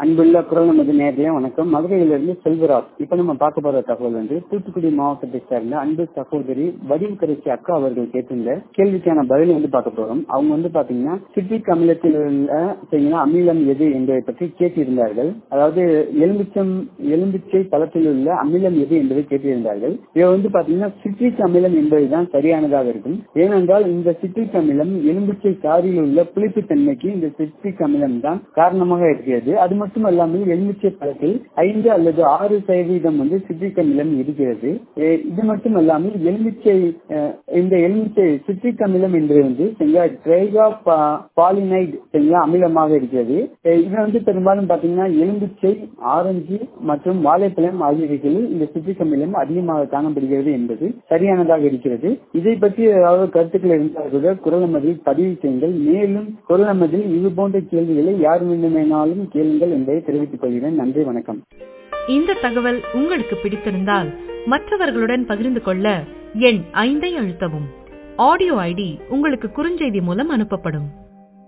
அன்புள்ள குரல் நமது நேரடியா வணக்கம். மதுரையிலிருந்து செல்வராஜ். இப்ப நம்ம பார்க்க போற தகவல் தூத்துக்குடி மாவட்டத்தை சேர்ந்த அன்பு சகோதரி வடிவுக்கரைச்சி அக்கா அவர்கள் கேட்டிருந்த கேள்விக்கான பதில் பார்க்க போறோம். அவங்க பாத்தீங்கன்னா சிட்ரிக் அமிலத்தில் உள்ள அமிலம் எது என்பதை பற்றி கேட்டிருந்தார்கள். அதாவது எலும்பிச்சை பழத்தில் உள்ள அமிலம் எது என்பதை கேட்டிருந்தார்கள். இதை பாத்தீங்கன்னா சிட்ரிக் அமிலம் என்பதுதான் சரியானதாக இருக்கும். ஏனென்றால் இந்த சிட்ரிக் அமிலம் எலும்பிச்சை சாறில் உள்ள புளிப்பு தன்மைக்கு இந்த சிட்ரிக் அமிலம் தான் காரணமாக இருக்கிறது. அது மட்டுமல்லாமல் எலுமிச்சை பழத்தில் 5 அல்லது 6% சிட்ரிக் அமிலம் இருக்கிறது. இது மட்டுமல்லாமல் எலுமிச்சை சிட்ரிக் அமிலம் என்பது ட்ரைகா பாலினைட் அமிலமாக இருக்கிறது. இது பெரும்பாலும் பாத்தீங்கன்னா எலுமிச்சை, ஆரஞ்சு மற்றும் வாழைப்பழம் ஆகியவைகளில் இந்த சிட்ரிக் அமிலம் அதிகமாக காணப்படுகிறது என்பது சரியானதாக இருக்கிறது. இதை பற்றி ஏதாவது கருத்துக்கள் இருந்தால் கூட குரல் நமதில் பதிவு செய்யுங்கள். மேலும் குரல் நமதில் இது போன்ற கேள்விகளை யார் வேண்டுமானாலும் கேளுங்கள் என்பதை தெரிவித்துக் கொள்கிறேன். நன்றி, வணக்கம். இந்த தகவல் உங்களுக்கு பிடித்திருந்தால் மற்றவர்களுடன் பகிர்ந்து கொள்ள எண் 5 அழுத்தவும். ஆடியோ ஐடி உங்களுக்கு குறுஞ்செய்தி மூலம் அனுப்பப்படும்.